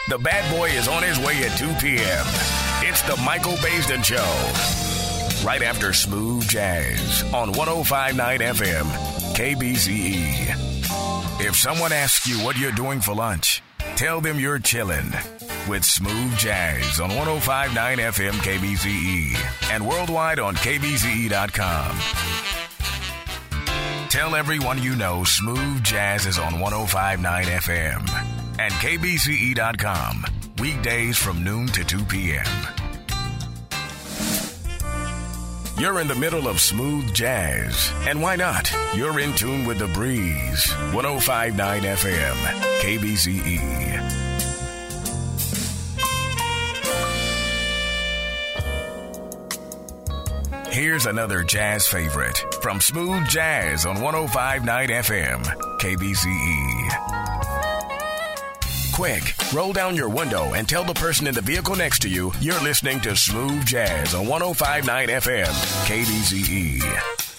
The bad boy is on his way at 2 p.m. It's the Michael Baisden Show. Right after Smooth Jazz on 105.9 FM, KBZE. If someone asks you what you're doing for lunch, tell them you're chilling with Smooth Jazz on 105.9 FM, KBZE, and worldwide on KBZE.com. Tell everyone you know Smooth Jazz is on 105.9 FM and KBZE.com, weekdays from noon to 2 p.m. You're in the middle of Smooth Jazz, and why not? You're in tune with The Breeze, 105.9 FM, KBZE. Here's another jazz favorite from Smooth Jazz on 105.9 FM, KBZE. Quick, roll down your window and tell the person in the vehicle next to you you're listening to Smooth Jazz on 105.9 FM, KBZE.